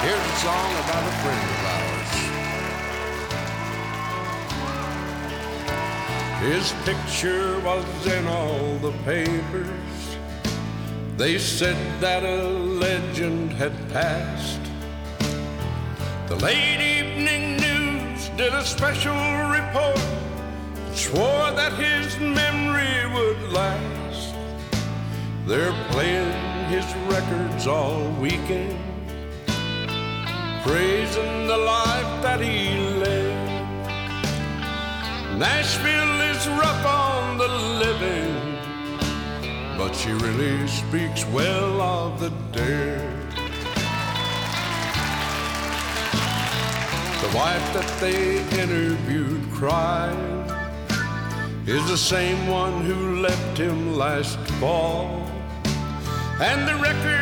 Here's a song about a friend of ours. His picture was in all the papers. They said that a legend had passed. The late evening news did a special report, swore that his memory would last. They're playing his records all weekend, praising the life that he led. Nashville is rough on the living, but she really speaks well of the dead. The wife that they interviewed crying is the same one who left him last fall. And the record